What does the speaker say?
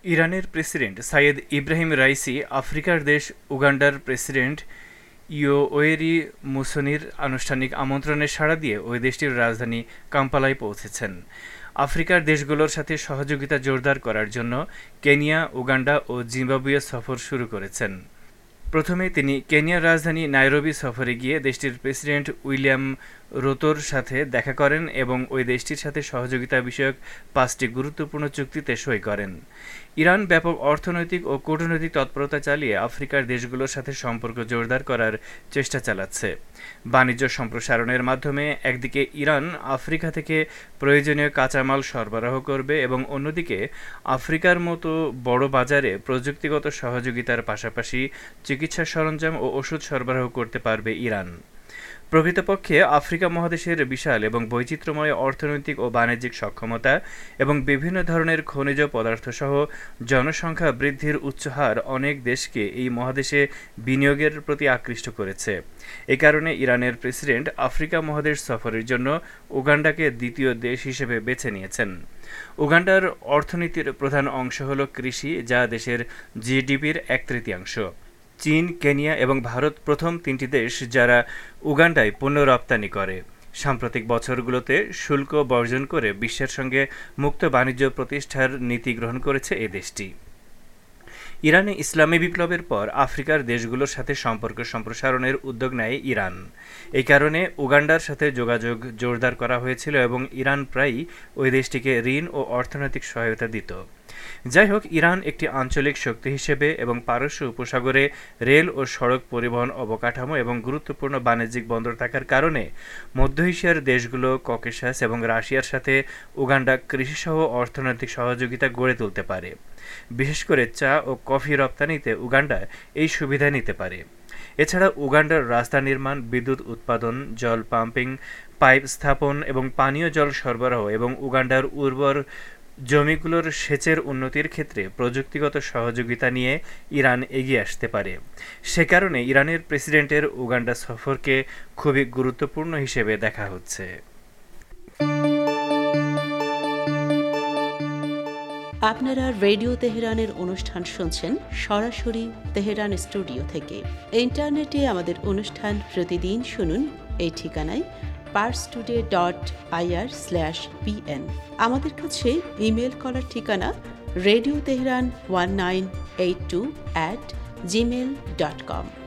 ইরানের president Syed Ebrahim Raisi আফ্রিকার দেশ উগান্ডার প্রেসিডেন্ট ইয়োওয়েরি মুসোনির আনুষ্ঠানিক আমন্ত্রণে সাড়া দিয়ে ওই দেশটির রাজধানী কাম্পালায় পৌঁছেছেন। আফ্রিকার দেশগুলোর সাথে সহযোগিতা জোরদার করার জন্য কেনিয়া, উগান্ডা ও জিম্বাবুয়ে সফর শুরু করেছেন। প্রথমে তিনি কেনিয়ার রাজধানী নাইরোবি সফরে গিয়ে দেশটির প্রেসিডেন্ট উইলিয়াম রুতোর সাথে দেখা করেন এবং ওই দেশটির সাথে সহযোগিতা বিষয়ক 5টি গুরুত্বপূর্ণ চুক্তিতে সই করেন। ইরান ব্যাপক অর্থনৈতিক ও কূটনৈতিক তৎপরতা চালিয়ে আফ্রিকার দেশগুলোর সাথে সম্পর্ক জোরদার করার চেষ্টা চালাচ্ছে। বাণিজ্য সম্প্রসারণের মাধ্যমে একদিকে ইরান আফ্রিকা থেকে প্রয়োজনীয় কাঁচামাল সরবরাহ করবে এবং অন্যদিকে আফ্রিকার মতো বড় বাজারে প্রযুক্তিগত সহযোগিতার পাশাপাশি চিকিৎসা সরঞ্জাম ও ওষুধ সরবরাহ করতে পারবে ইরান। প্রকৃতপক্ষে আফ্রিকা মহাদেশের বিশাল এবং বৈচিত্র্যময় অর্থনৈতিক ও বাণিজ্যিক সক্ষমতা এবং বিভিন্ন ধরনের খনিজ পদার্থসহ জনসংখ্যা বৃদ্ধির উচ্চ হার অনেক দেশকে এই মহাদেশে বিনিয়োগের প্রতি আকৃষ্ট করেছে। এ কারণে ইরানের প্রেসিডেন্ট আফ্রিকা মহাদেশ সফরের জন্য উগান্ডাকে দ্বিতীয় দেশ হিসেবে বেছে নিয়েছেন। উগান্ডার অর্থনীতির প্রধান অংশ হল কৃষি, যা দেশের জিডিপির 1/3। চীন, কেনিয়া এবং ভারত প্রথম 3টি দেশ যারা উগান্ডায় পণ্য রপ্তানি করে। সাম্প্রতিক বছরগুলোতে শুল্ক বর্জন করে বিশ্বের সঙ্গে মুক্ত বাণিজ্য প্রতিষ্ঠার নীতি গ্রহণ করেছে এ দেশটি। ইরানে ইসলামী বিপ্লবের পর আফ্রিকার দেশগুলোর সাথে সম্পর্ক সম্প্রসারণের উদ্যোগ নেয় ইরান। এই কারণে উগান্ডার সাথে যোগাযোগ জোরদার করা হয়েছিল এবং ইরান প্রায়ই ওই দেশটিকে ঋণ ও অর্থনৈতিক সহায়তা দিত। যাই হোক, ইরান একটি আঞ্চলিক শক্তি হিসেবে এবং পারস্য উপসাগরে রেল ও সড়ক পরিবহন অবকাঠামো এবং গুরুত্বপূর্ণ বাণিজ্যিক বন্দর থাকার কারণে মধ্য এশিয়ার দেশগুলো, ককেশাস এবং রাশিয়ার সাথে উগান্ডা কৃষিসহ অর্থনৈতিক সহযোগিতা গড়ে তুলতে পারে। বিশেষ করে চা ও কফি রপ্তানিতে উগান্ডা এই সুবিধা নিতে পারে। এছাড়া উগান্ডার রাস্তা নির্মাণ, বিদ্যুৎ উৎপাদন, জল পাম্পিং, পাইপ স্থাপন এবং পানীয় জল সরবরাহ এবং উগান্ডার উর্বর জমিগুলোর সেচের উন্নতির ক্ষেত্রে প্রযুক্তিগত সহযোগিতা নিয়ে ইরান এগিয়ে আসতে পারে। সে কারণে ইরানের প্রেসিডেন্টের উগান্ডা সফরকে খুবই গুরুত্বপূর্ণ হিসেবে দেখা হচ্ছে। আপনারা রেডিও তেহরানের অনুষ্ঠান শুনছেন সরাসরি তেহরান স্টুডিও থেকে। ইন্টারনেটে আমাদের অনুষ্ঠান প্রতিদিন শুনুন এই ঠিকানায় parstoday.ir/pn। আমাদের কাছে ইমেল করার ঠিকানা radiotehran1982@gmail.com।